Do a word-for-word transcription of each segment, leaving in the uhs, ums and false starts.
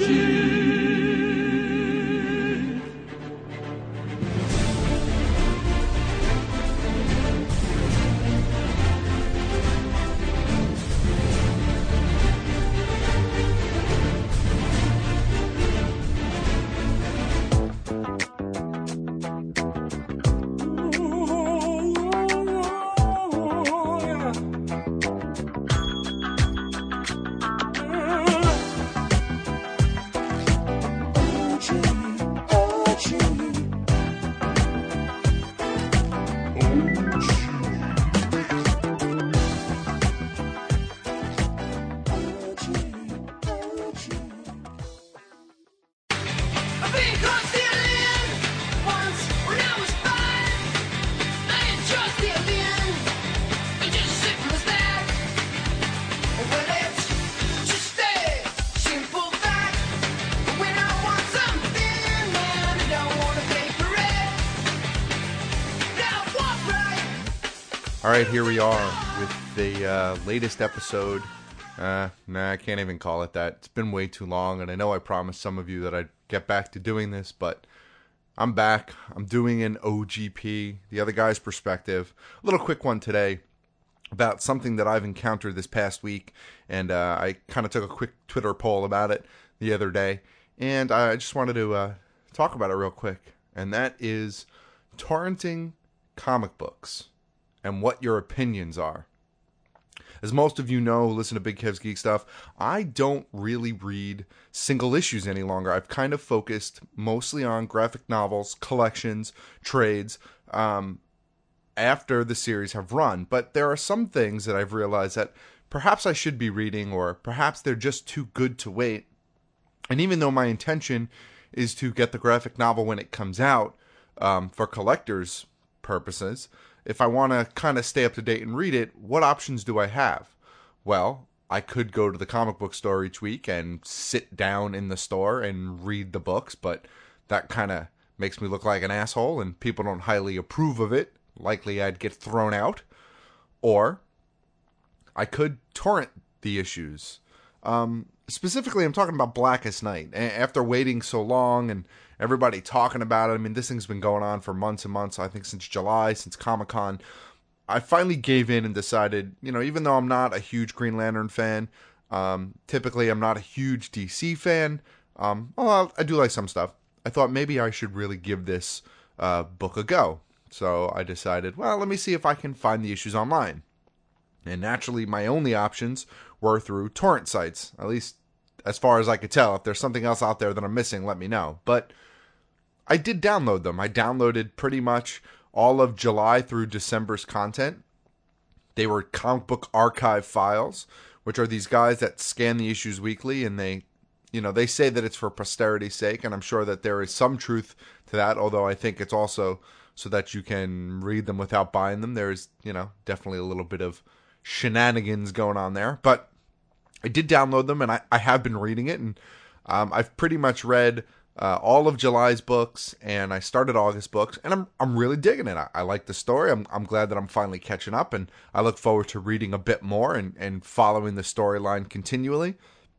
All right, here we are with the uh, latest episode. Uh, nah, I can't even call it that. It's been way too long, and I know I promised some of you that I'd get back to doing this, but I'm back. I'm doing an O G P, the other guy's perspective. A little quick one today about something that I've encountered this past week, and uh, I kind of took a quick Twitter poll about it the other day, and I just wanted to uh, talk about it real quick, and that is torrenting comic books and what your opinions are. As most of you know who listen to Big Kev's Geek Stuff, I don't really read single issues any longer. I've kind of focused mostly on graphic novels, collections, trades, um, after the series have run. But there are some things that I've realized that perhaps I should be reading, or perhaps they're just too good to wait. And even though my intention is to get the graphic novel when it comes out, um, for collectors' purposes, if I want to kind of stay up to date and read it, what options do I have? Well, I could go to the comic book store each week and sit down in the store and read the books, but that kind of makes me look like an asshole and people don't highly approve of it. Likely I'd get thrown out. Or I could torrent the issues. Um, specifically, I'm talking about Blackest Night. After waiting so long and everybody talking about it, I mean, this thing's been going on for months and months, I think since July, since Comic-Con. I finally gave in and decided, you know, even though I'm not a huge Green Lantern fan, um, typically I'm not a huge D C fan, um, well, I do like some stuff. I thought maybe I should really give this uh, book a go. So I decided, well, let me see if I can find the issues online. And naturally, my only options were through torrent sites, at least as far as I could tell. If there's something else out there that I'm missing, let me know. But I did download them. I downloaded pretty much all of July through December's content. They were comic book archive files, which are these guys that scan the issues weekly, and they, you know, they say that it's for posterity's sake, and I'm sure that there is some truth to that, although I think it's also so that you can read them without buying them. There's, you know, definitely a little bit of shenanigans going on there. But I did download them, and I, I have been reading it, and um, I've pretty much read Uh, all of July's books, and I started August books, and I'm I'm really digging it. I, I like the story. I'm I'm glad that I'm finally catching up, and I look forward to reading a bit more and, and following the storyline continually.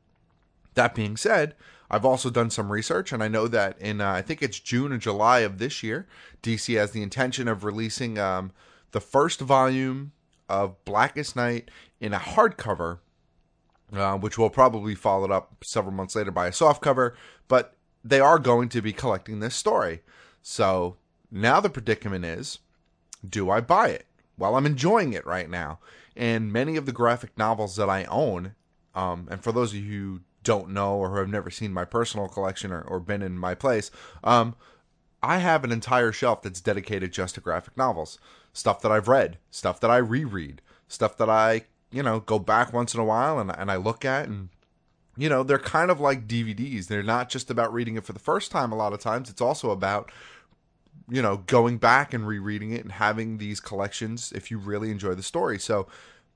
That being said, I've also done some research, and I know that in, uh, I think it's June or July of this year, D C has the intention of releasing um, the first volume of Blackest Night in a hardcover, uh, which will probably be followed up several months later by a softcover, but they are going to be collecting this story. So now the predicament is, do I buy it? Well, I'm enjoying it right now. And many of the graphic novels that I own, um, and for those of you who don't know or who have never seen my personal collection or, or been in my place, um, I have an entire shelf that's dedicated just to graphic novels. Stuff that I've read, stuff that I reread, stuff that I, you know, go back once in a while and, and I look at, and you know, they're kind of like D V Ds. They're not just about reading it for the first time a lot of times. It's also about, you know, going back and rereading it and having these collections if you really enjoy the story. So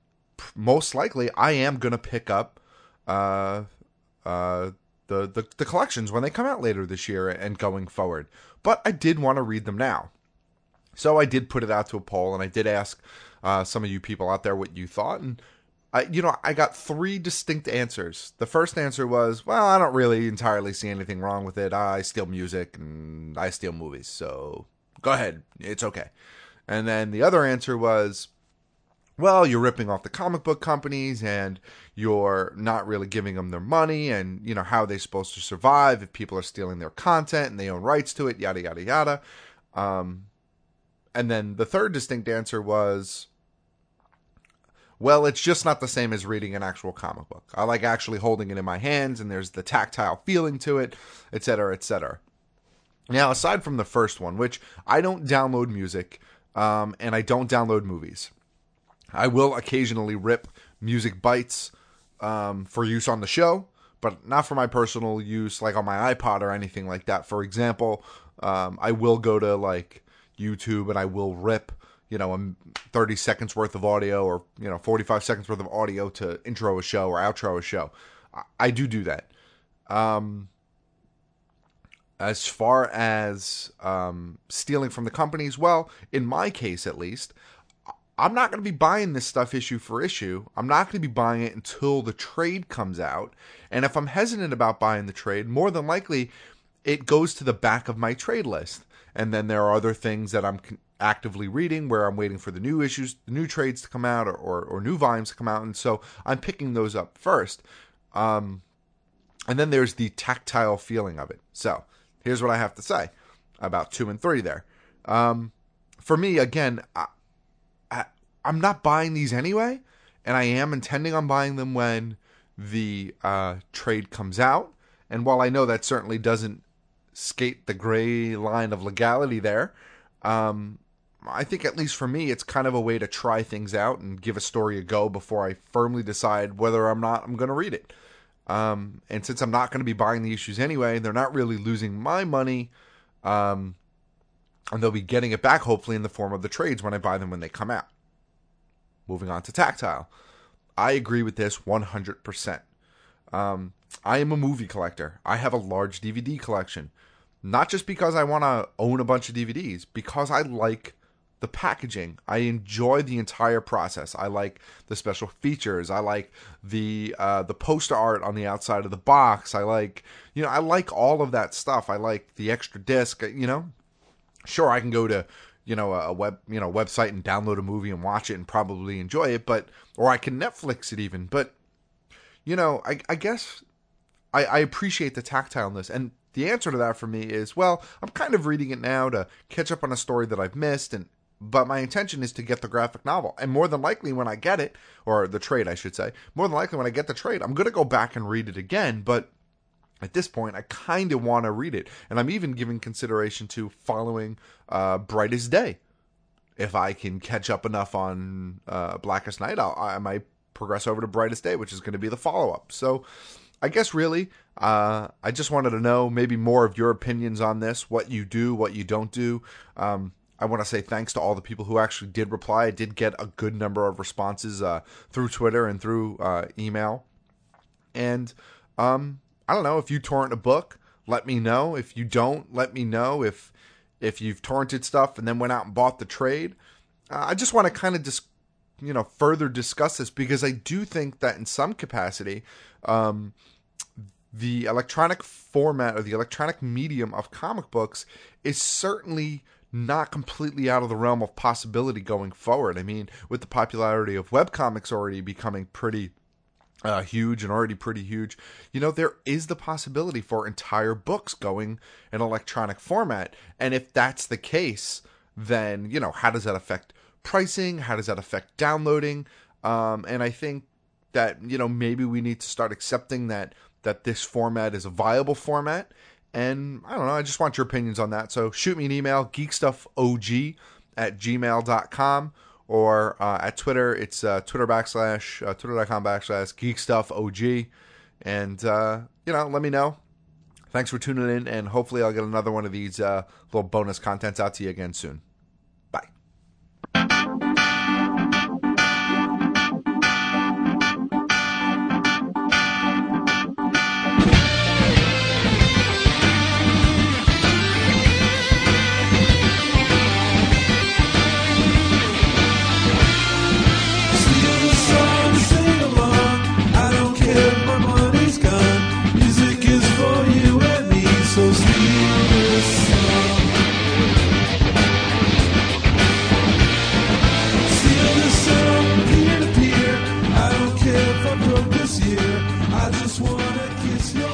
most likely I am going to pick up uh, uh, the, the, the collections when they come out later this year and going forward. But I did want to read them now. So I did put it out to a poll, and I did ask uh, some of you people out there what you thought, and I, you know, I got three distinct answers. The first answer was, well, I don't really entirely see anything wrong with it. I steal music and I steal movies, so go ahead. It's okay. And then the other answer was, well, you're ripping off the comic book companies and you're not really giving them their money, and, you know, how are they supposed to survive if people are stealing their content and they own rights to it, yada, yada, yada. Um, and then the third distinct answer was, well, it's just not the same as reading an actual comic book. I like actually holding it in my hands, and there's the tactile feeling to it, et cetera, et cetera. Now, aside from the first one, which I don't download music, um, and I don't download movies. I will occasionally rip music bites um, for use on the show, but not for my personal use, like on my iPod or anything like that. For example, um, I will go to like YouTube and I will rip, you know, thirty seconds worth of audio, or, you know, forty-five seconds worth of audio to intro a show or outro a show. I, I do do that. Um, as far as um, stealing from the companies, well, in my case at least, I'm not going to be buying this stuff issue for issue. I'm not going to be buying it until the trade comes out. And if I'm hesitant about buying the trade, more than likely it goes to the back of my trade list. And then there are other things that I'm actively reading where I'm waiting for the new issues, the new trades to come out, or, or, or new volumes to come out. And so I'm picking those up first. Um, and then there's the tactile feeling of it. So here's what I have to say about two and three there. Um, for me, again, I, I, I'm not buying these anyway, and I am intending on buying them when the uh, trade comes out. And while I know that certainly doesn't skate the gray line of legality there, um, I think at least for me, it's kind of a way to try things out and give a story a go before I firmly decide whether or not I'm going to read it. Um, and since I'm not going to be buying the issues anyway, they're not really losing my money. Um, and they'll be getting it back, hopefully, in the form of the trades when I buy them when they come out. Moving on to tactile. I agree with this one hundred percent. Um, I am a movie collector. I have a large D V D collection. Not just because I want to own a bunch of D V Ds, because I like the packaging. I enjoy the entire process. I like the special features. I like the uh, the poster art on the outside of the box. I like, you know, I like all of that stuff. I like the extra disc, you know. Sure, I can go to, you know, a web, you know, website and download a movie and watch it and probably enjoy it, but, or I can Netflix it even, but, you know, I, I guess I, I appreciate the tactileness. And the answer to that for me is, well, I'm kind of reading it now to catch up on a story that I've missed, and but my intention is to get the graphic novel. And more than likely when I get it, or the trade, I should say, more than likely when I get the trade, I'm going to go back and read it again. But at this point, I kind of want to read it. And I'm even giving consideration to following uh, Brightest Day. If I can catch up enough on uh, Blackest Night, I'll, I might progress over to Brightest Day, which is going to be the follow-up. So I guess really, uh, I just wanted to know maybe more of your opinions on this, what you do, what you don't do. Um, I want to say thanks to all the people who actually did reply. I did get a good number of responses uh, through Twitter and through uh, email. And um, I don't know, if you torrent a book, let me know. If you don't, let me know. If if you've torrented stuff and then went out and bought the trade, uh, I just want to kind of just, you know, further discuss this, because I do think that in some capacity, um, the electronic format or the electronic medium of comic books is certainly not completely out of the realm of possibility going forward. I mean, with the popularity of webcomics already becoming pretty uh, huge and already pretty huge, you know, there is the possibility for entire books going in electronic format. And if that's the case, then, you know, how does that affect pricing? How does that affect downloading? Um, and I think that, you know, maybe we need to start accepting that that this format is a viable format. And I don't know, I just want your opinions on that. So shoot me an email, geekstuffog at gmail dot com, or uh, at Twitter, it's uh, Twitter backslash, uh, twitter.com backslash geekstuffog. And, uh, you know, let me know. Thanks for tuning in, and hopefully I'll get another one of these uh, little bonus contents out to you again soon. Bye. Sing a song, sing a It's no